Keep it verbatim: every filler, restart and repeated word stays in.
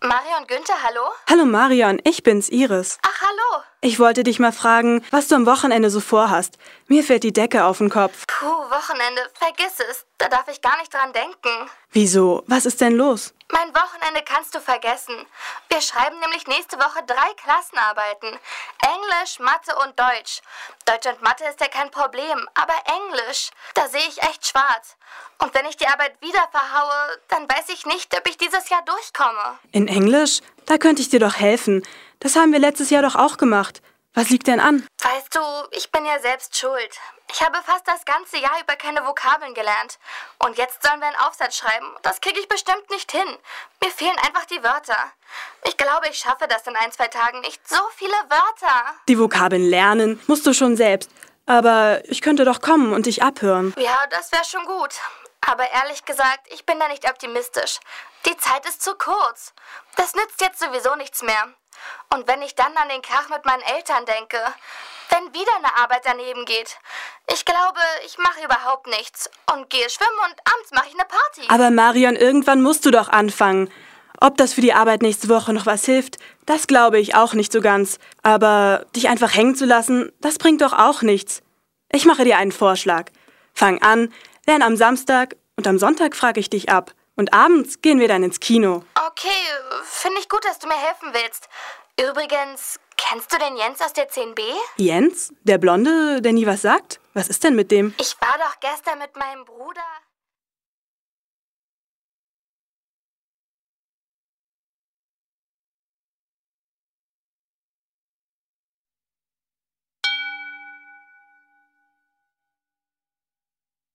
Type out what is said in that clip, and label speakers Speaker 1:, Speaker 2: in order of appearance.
Speaker 1: Marion Günther, hallo?
Speaker 2: Hallo Marion, ich bin's, Iris.
Speaker 1: Ach, hallo.
Speaker 2: Ich wollte dich mal fragen, was du am Wochenende so vorhast. Mir fällt die Decke auf den Kopf.
Speaker 1: Puh, Wochenende, vergiss es. Da darf ich gar nicht dran denken.
Speaker 2: Wieso? Was ist denn los?
Speaker 1: Mein Wochenende kannst du vergessen. Wir schreiben nämlich nächste Woche drei Klassenarbeiten. Englisch, Mathe und Deutsch. Deutsch und Mathe ist ja kein Problem, aber Englisch, da sehe ich echt schwarz. Und wenn ich die Arbeit wieder verhaue, dann weiß ich nicht, ob ich dieses Jahr durchkomme.
Speaker 2: In Englisch? Da könnte ich dir doch helfen. Das haben wir letztes Jahr doch auch gemacht. Was liegt denn an?
Speaker 1: Weißt du, ich bin ja selbst schuld. Ich habe fast das ganze Jahr über keine Vokabeln gelernt. Und jetzt sollen wir einen Aufsatz schreiben. Das kriege ich bestimmt nicht hin. Mir fehlen einfach die Wörter. Ich glaube, ich schaffe das in ein, zwei Tagen nicht. So viele Wörter.
Speaker 2: Die Vokabeln lernen musst du schon selbst. Aber ich könnte doch kommen und dich abhören.
Speaker 1: Ja, das wäre schon gut. Aber ehrlich gesagt, ich bin da nicht optimistisch. Die Zeit ist zu kurz. Das nützt jetzt sowieso nichts mehr. Und wenn ich dann an den Krach mit meinen Eltern denke, wenn wieder eine Arbeit daneben geht. Ich glaube, ich mache überhaupt nichts und gehe schwimmen und abends mache ich eine Party.
Speaker 2: Aber Marion, irgendwann musst du doch anfangen. Ob das für die Arbeit nächste Woche noch was hilft, das glaube ich auch nicht so ganz. Aber dich einfach hängen zu lassen, das bringt doch auch nichts. Ich mache dir einen Vorschlag. Fang an, lern am Samstag und am Sonntag frage ich dich ab. Und abends gehen wir dann ins Kino.
Speaker 1: Okay, finde ich gut, dass du mir helfen willst. Übrigens, kennst du den Jens aus der zehn b?
Speaker 2: Jens? Der Blonde, der nie was sagt? Was ist denn mit dem?
Speaker 1: Ich war doch gestern mit meinem Bruder...